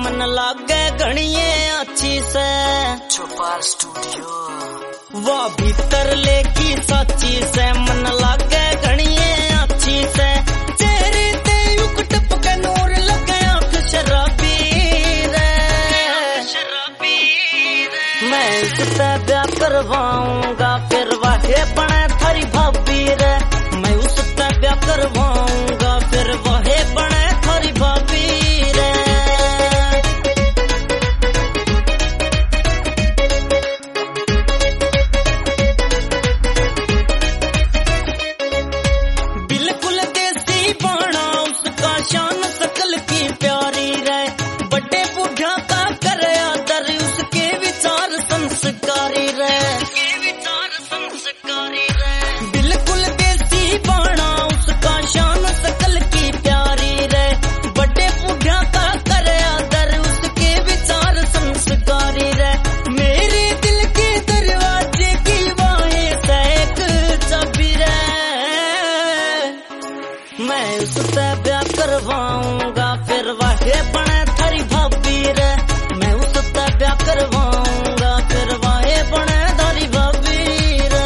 मन लागे घणिये अच्छी से चौपाल स्टूडियो वो भीतर लेकी सच्ची से मन लागे घणिये अच्छी से चेहरे ते युक टप के नूर लगे आंख शराबी रे मैं उससे ब्याह करवाऊंगा फिर वाहे बने थारी भाभी रे मैं उससे ब्याह करवाऊंगा फिर वाहे बने थारी भाभी रे बिल्कुल देसी बाणा उसका शान सकल की प्यारी रे बड़े बूढ़ा का करे आदर उसके विचार संस्कारी रे बिल्कुल देसी बाणा उसका शान सकल की प्यारी रे बड़े बूढ़ा का करे आदर उसके विचार संस्कारी रे मेरे दिल के दरवाजे की वाहे सैक चाबी रे मैं उससे ब्याह करवाऊंगा फिर वाहे बने थारी भाभी रे मैं उससे ब्याह करवाऊंगा फिर वाहे बने थारी भाभी रे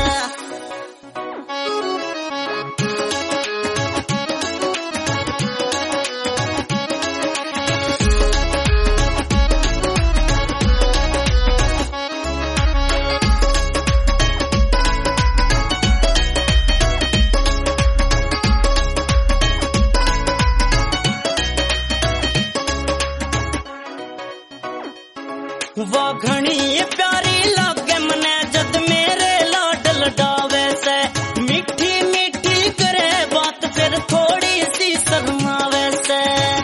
वो घणी प्यारी लागे मने जद मेरे लाड लडावे से मीठी मीठी करे बात फिर थोड़ी सी शर्मावे से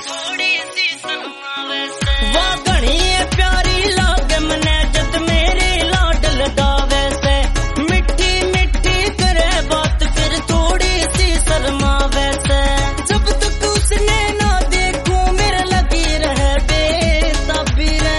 वो घणी प्यारी लागे मने जद मेरे लाड लडावे से मीठी मीठी करे बात फिर थोड़ी सी शर्मावे से जब तक उसने ना देखूं मेरे लगी रहे बेताबी रे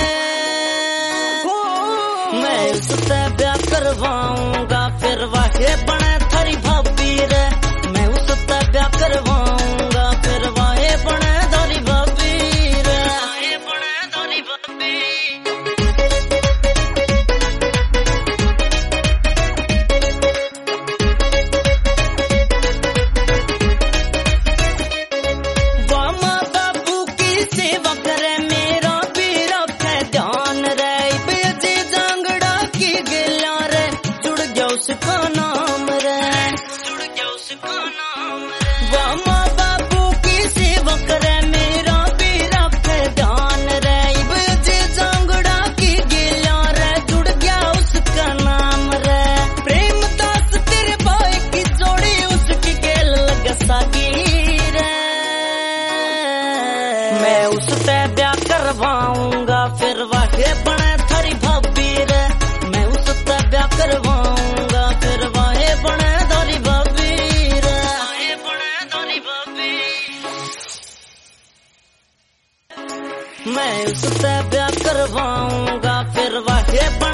मैं उससे ब्याह करवाऊंगा फिर वाहे बने थारी भाभी रे मैं उससे ब्याह करवाऊंगा फिर वाहे बने थारी भाभी रे वाहे बने थारी भाभी माँ बाबू की सेवा करे मेरा भी रखे ध्यान रे बेजे जांगड़ा की गिला रे जुड़ गया उसका नाम रे माँ बाबू की सेवा करे मेरा भी रखे ध्यान रे बेजे जांगड़ा की गिला रे जुड़ गया उसका नाम रे प्रेम दास तेरे भाई की जोड़ी उसकी गेल लग सकी रे मैं उससे ब्याह करवाऊंगा फिर वाहे बने थारी भाभी रे मैं उससे ब्याह करवाऊंगा फिर वाहे बने थारी भाभी रे वाहे बने थारी भाभी मैं उससे ब्याह करवाऊंगा फिर वाहे बने